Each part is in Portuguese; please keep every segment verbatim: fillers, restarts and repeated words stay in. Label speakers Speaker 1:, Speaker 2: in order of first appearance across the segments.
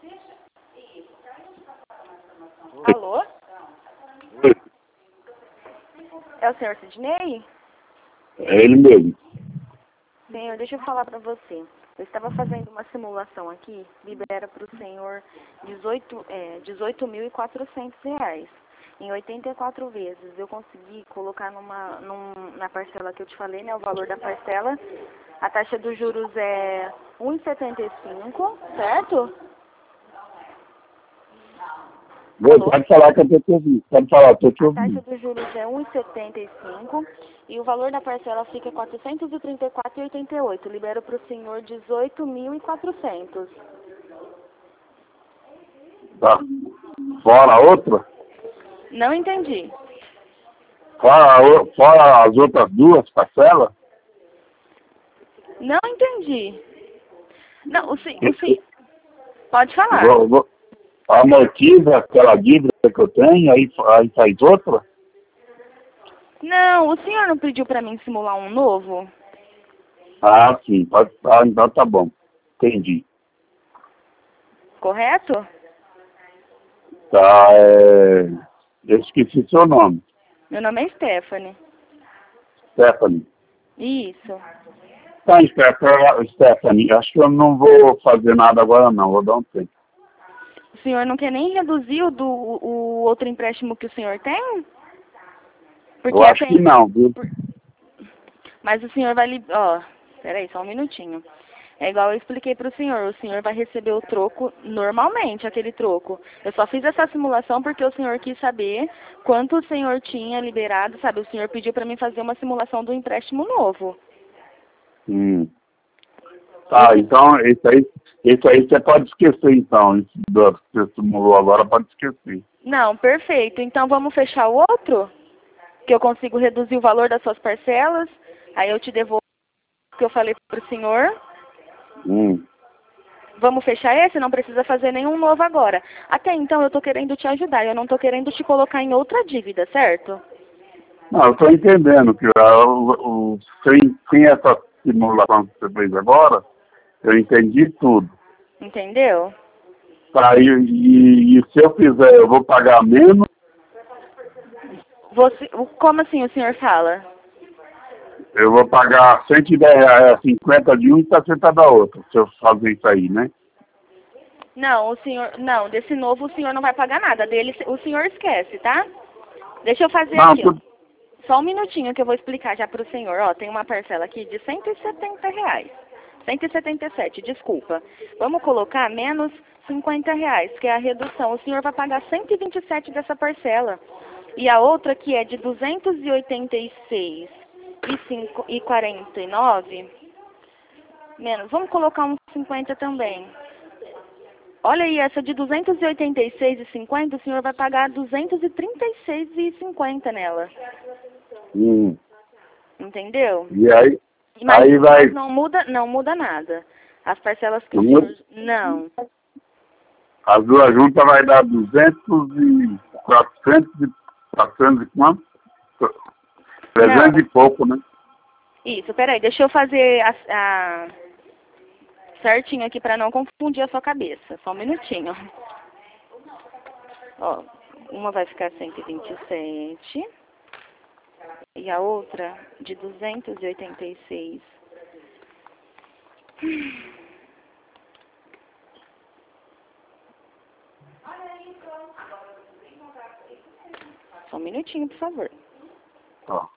Speaker 1: Alô?
Speaker 2: Oi.
Speaker 1: É o senhor Sidney?
Speaker 2: É ele mesmo.
Speaker 1: Senhor, deixa eu falar pra você. Eu estava fazendo uma simulação aqui, libera para o senhor dezoito, é, dezoito mil e quatrocentos reais. Em oitenta e quatro vezes, eu consegui colocar numa, num, na parcela que eu te falei, né, o valor da parcela. A taxa dos juros é um vírgula setenta e cinco, certo?
Speaker 2: Vou, pode falar que eu tô te ouvindo. Pode falar, eu tô te
Speaker 1: A taxa
Speaker 2: ouvindo.
Speaker 1: dos juros é um vírgula setenta e cinco e o valor da parcela fica quatrocentos e trinta e quatro reais e oitenta e oito. Libero para o senhor dezoito mil e quatrocentos.
Speaker 2: Tá. Fora a outra?
Speaker 1: Não entendi.
Speaker 2: Fora, a o- fora as outras duas parcelas?
Speaker 1: Não entendi. Não, o sim, o sim. Pode falar.
Speaker 2: Vou, vou, amortiza aquela dívida que eu tenho, aí, aí faz outra?
Speaker 1: Não, o senhor não pediu para mim simular um novo?
Speaker 2: Ah, sim. Pode, ah, então tá bom. Entendi.
Speaker 1: Correto?
Speaker 2: Tá, é... Eu esqueci seu nome.
Speaker 1: Meu nome é Stephanie.
Speaker 2: Stephanie.
Speaker 1: Isso.
Speaker 2: Tá, Stephanie, Stephanie, acho que eu não vou fazer nada agora não, vou dar um tempo.
Speaker 1: O senhor não quer nem reduzir o, do, o outro empréstimo que o senhor tem? Porque
Speaker 2: Eu acho
Speaker 1: até-
Speaker 2: que não, viu?
Speaker 1: Mas o senhor vai... li- Ó, peraí, só um minutinho. É igual eu expliquei para o senhor. O senhor vai receber o troco normalmente, aquele troco. Eu só fiz essa simulação porque o senhor quis saber quanto o senhor tinha liberado, sabe? O senhor pediu para mim fazer uma simulação do empréstimo novo.
Speaker 2: Hum. Tá,
Speaker 1: Esse...
Speaker 2: então esse aí, esse aí você pode esquecer então. Esse do que você simulou agora pode esquecer.
Speaker 1: Não, perfeito. Então vamos fechar o outro? Que eu consigo reduzir o valor das suas parcelas. Aí eu te devolvo o que eu falei para o senhor.
Speaker 2: Hum.
Speaker 1: Vamos fechar esse? Não precisa fazer nenhum novo agora. Até então eu estou querendo te ajudar. Eu não estou querendo te colocar em outra dívida, certo?
Speaker 2: Não, eu estou entendendo que ah, o, o, sem, sem essa simulação que você fez agora, eu entendi tudo.
Speaker 1: Entendeu?
Speaker 2: Tá, e, e, e se eu fizer, eu vou pagar menos,
Speaker 1: Você, o- como assim o senhor fala?
Speaker 2: eu vou pagar cento e dez reais, cinquenta de um e sessenta da outra, se eu fazer isso aí, né?
Speaker 1: Não, o senhor, não, desse novo o senhor não vai pagar nada. Dele o senhor esquece, tá? Deixa eu fazer
Speaker 2: Não,
Speaker 1: aqui, ó.
Speaker 2: tudo.
Speaker 1: Só um minutinho que eu vou explicar já para o senhor. Ó, tem uma parcela aqui de cento e setenta reais. cento e setenta e sete, desculpa. Vamos colocar menos cinquenta reais, que é a redução. O senhor vai pagar cento e vinte e sete dessa parcela. E a outra que é de duzentos e oitenta e seis e quarenta e nove, menos, vamos colocar uns cinquenta também. Olha aí, essa de duzentos e oitenta e seis e cinquenta, o senhor vai pagar duzentos e trinta e seis e cinquenta nela.
Speaker 2: Hum.
Speaker 1: Entendeu?
Speaker 2: E aí,
Speaker 1: Mas,
Speaker 2: aí vai.
Speaker 1: mas não muda, não muda nada. As parcelas que o
Speaker 2: Não
Speaker 1: senhor...
Speaker 2: muda?
Speaker 1: Não.
Speaker 2: As duas juntas vai dar duzentos e quatrocentos e quatrocentos e quanto? trezentos
Speaker 1: Não.
Speaker 2: e pouco, né?
Speaker 1: Isso, peraí, deixa eu fazer a, a... certinho aqui para não confundir a sua cabeça. Só um minutinho. Ó, uma vai ficar cento e vinte e sete e a outra de duzentos e oitenta e seis. Só um minutinho, por favor.
Speaker 2: Ó.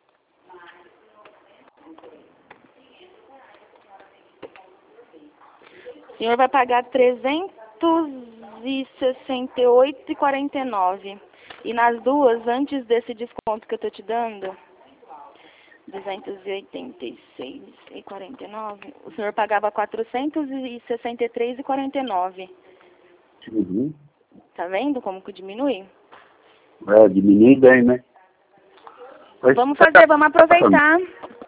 Speaker 1: O senhor vai pagar trezentos e sessenta e oito reais e quarenta e nove. E nas duas, antes desse desconto que eu tô te dando, duzentos e oitenta e seis reais e quarenta e nove, o senhor pagava quatrocentos e sessenta e três reais e quarenta e nove.
Speaker 2: Uhum.
Speaker 1: Tá vendo como que diminui?
Speaker 2: É, diminui bem, né? Mas,
Speaker 1: Vamos fazer, vamos aproveitar.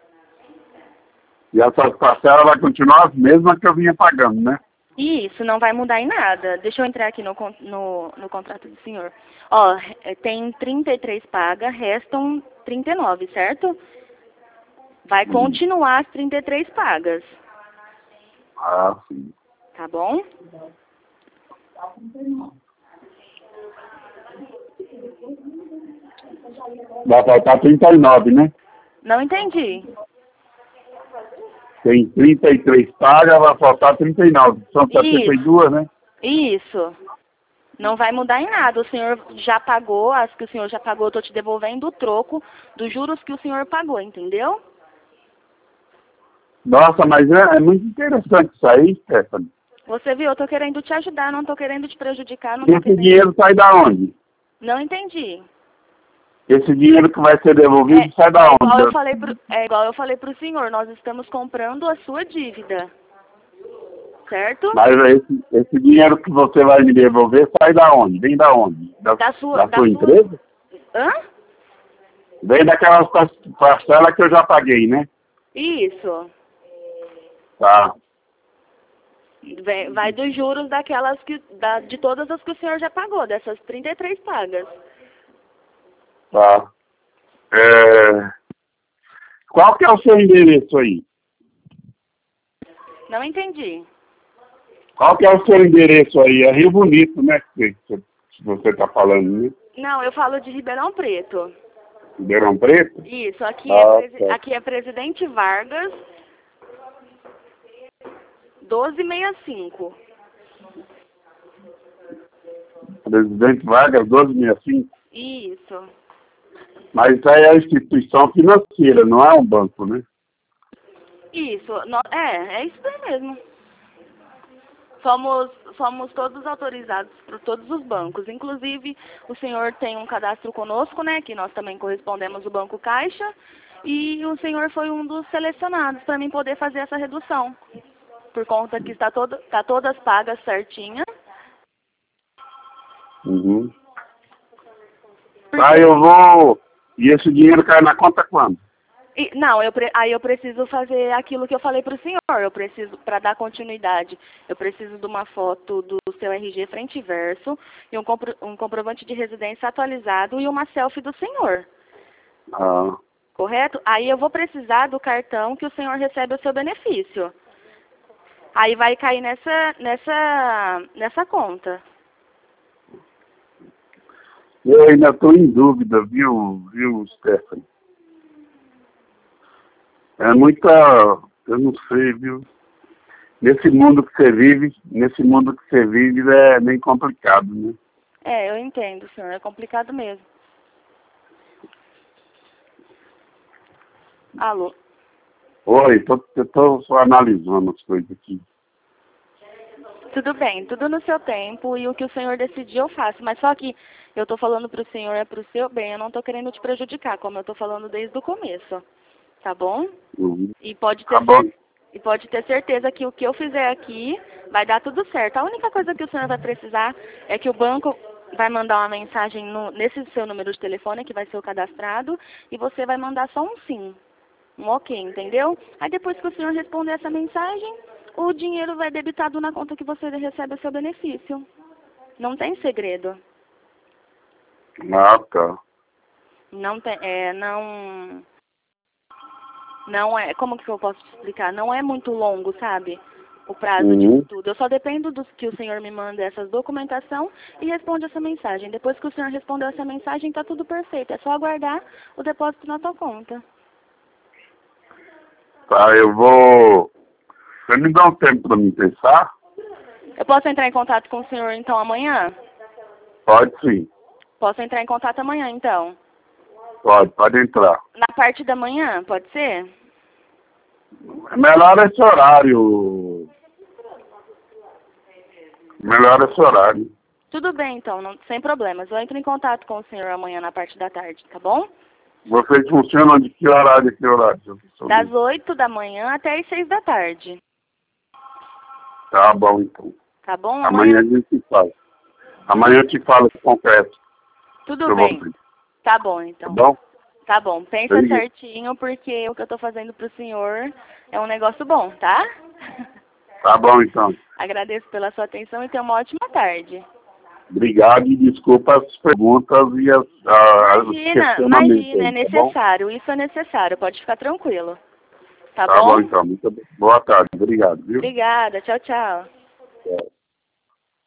Speaker 2: E essas parcelas vai continuar as mesmas que eu vinha pagando, né?
Speaker 1: Isso, não vai mudar em nada. Deixa eu entrar aqui no, con- no, no contrato do senhor. Ó, eh, tem trinta e três pagas, restam trinta e nove, certo? Vai
Speaker 2: Uhum.
Speaker 1: continuar as trinta e três pagas,
Speaker 2: Ah, sim.
Speaker 1: tá bom?
Speaker 2: Vai faltar trinta e nove, né?
Speaker 1: Não entendi.
Speaker 2: Tem trinta e três pagas, vai faltar trinta e nove. São setenta e duas, né?
Speaker 1: Isso. Não vai mudar em nada. O senhor já pagou, as que o senhor já pagou, eu estou te devolvendo o troco dos juros que o senhor pagou, entendeu?
Speaker 2: Nossa, mas é, é muito interessante isso aí, Stephanie.
Speaker 1: Você viu, eu estou querendo te ajudar, não estou querendo te prejudicar. Não tô
Speaker 2: Esse
Speaker 1: querendo...
Speaker 2: dinheiro sai da onde?
Speaker 1: Não entendi.
Speaker 2: Esse dinheiro que vai ser devolvido
Speaker 1: É,
Speaker 2: sai da
Speaker 1: é
Speaker 2: onde?
Speaker 1: igual eu falei pro, é igual eu falei para o senhor, nós estamos comprando a sua dívida. Certo?
Speaker 2: Mas esse, esse dinheiro que você vai me devolver sai da onde? Vem da onde? Da,
Speaker 1: Da sua,
Speaker 2: da
Speaker 1: da
Speaker 2: sua
Speaker 1: sua...
Speaker 2: empresa?
Speaker 1: Hã?
Speaker 2: Vem daquelas parcelas que eu já paguei, né?
Speaker 1: Isso.
Speaker 2: Tá.
Speaker 1: Vem, vai dos juros daquelas que, da, de todas as que o senhor já pagou, dessas trinta e três pagas.
Speaker 2: Tá. É... Qual que é o seu endereço aí?
Speaker 1: Não entendi.
Speaker 2: Qual que é o seu endereço aí? É Rio Bonito, né? Que que você está falando, né?
Speaker 1: Não, eu falo de Ribeirão Preto.
Speaker 2: Ribeirão Preto?
Speaker 1: Isso, aqui,
Speaker 2: Ah,
Speaker 1: é, presi
Speaker 2: tá.
Speaker 1: aqui é Presidente Vargas, doze sessenta e cinco.
Speaker 2: Presidente Vargas, doze sessenta e cinco?
Speaker 1: Isso.
Speaker 2: Mas isso aí é instituição financeira, não é um banco, né?
Speaker 1: Isso. No, é, é isso daí mesmo. Somos, somos todos autorizados por todos os bancos. Inclusive, o senhor tem um cadastro conosco, né? Que nós também correspondemos ao Banco Caixa. E o senhor foi um dos selecionados para mim poder fazer essa redução. Por conta que está, todo, está todas pagas certinha.
Speaker 2: Uhum. Tá, eu vou... E esse dinheiro cai na conta quando?
Speaker 1: E, não, eu pre, aí eu preciso fazer aquilo que eu falei para o senhor. Eu preciso, para dar continuidade, eu preciso de uma foto do seu R G frente e verso, e um, compro, um comprovante de residência atualizado e uma selfie do senhor.
Speaker 2: Ah.
Speaker 1: Correto? Aí eu vou precisar do cartão que o senhor recebe o seu benefício. Aí vai cair nessa, nessa, nessa conta.
Speaker 2: Eu ainda estou em dúvida, viu, viu, Stephanie? É muita... Eu não sei, viu? Nesse mundo que você vive, nesse mundo que você vive é bem complicado, né?
Speaker 1: É, eu entendo, senhor. É complicado mesmo. Alô?
Speaker 2: Oi, tô, eu estou só analisando as coisas aqui.
Speaker 1: Tudo bem, tudo no seu tempo e o que o senhor decidir eu faço. Mas só que eu estou falando para o senhor é para o seu bem, eu não estou querendo te prejudicar, como eu estou falando desde o começo. Tá bom?
Speaker 2: Uhum.
Speaker 1: E pode ter
Speaker 2: Tá bom.
Speaker 1: cer- e pode ter certeza que o que eu fizer aqui vai dar tudo certo. A única coisa que o senhor vai precisar é que o banco vai mandar uma mensagem no, nesse seu número de telefone, que vai ser o cadastrado, e você vai mandar só um sim, um ok, entendeu? Aí depois que o senhor responder essa mensagem, o dinheiro vai debitado na conta que você recebe o seu benefício. Não tem segredo.
Speaker 2: Ah, tá.
Speaker 1: Não tem, é, não... Não é, como que eu posso te explicar? Não é muito longo, sabe? O prazo
Speaker 2: Uhum.
Speaker 1: disso tudo. Eu só dependo do que o senhor me manda essa documentação e responde essa mensagem. Depois que o senhor respondeu essa mensagem, tá tudo perfeito. É só aguardar o depósito na tua conta.
Speaker 2: Tá, eu vou... Você me dá um tempo para me pensar?
Speaker 1: Eu posso entrar em contato com o senhor, então, amanhã?
Speaker 2: Pode sim.
Speaker 1: Posso entrar em contato amanhã, então?
Speaker 2: Pode, pode entrar.
Speaker 1: Na parte da manhã, pode ser?
Speaker 2: É melhor esse horário. Melhor esse horário.
Speaker 1: Tudo bem, então, não, sem problemas. Eu entro em contato com o senhor amanhã na parte da tarde, tá bom?
Speaker 2: Vocês funcionam de que horário a que horário?
Speaker 1: Das oito da manhã até as seis da tarde.
Speaker 2: Tá bom, então.
Speaker 1: Tá bom?
Speaker 2: Amanhã a gente se fala. Amanhã eu te falo concreto.
Speaker 1: Tudo
Speaker 2: Eu
Speaker 1: bem.
Speaker 2: vou...
Speaker 1: Tá bom,
Speaker 2: Tá
Speaker 1: então.
Speaker 2: bom?
Speaker 1: Tá bom. Pensa
Speaker 2: Obrigado.
Speaker 1: certinho, porque o que eu tô fazendo pro senhor é um negócio bom, tá?
Speaker 2: Tá bom, então.
Speaker 1: Agradeço pela sua atenção e tenha uma ótima tarde.
Speaker 2: Obrigado e desculpa as perguntas e as, as
Speaker 1: Imagina,
Speaker 2: questionamentos.
Speaker 1: imagina, é
Speaker 2: aí, tá bom?
Speaker 1: necessário. Isso é necessário. Pode ficar tranquilo. Tá,
Speaker 2: Tá
Speaker 1: bom?
Speaker 2: bom, então. Muito boa tarde. Obrigado, viu?
Speaker 1: Obrigada. Tchau, tchau.
Speaker 2: Tchau.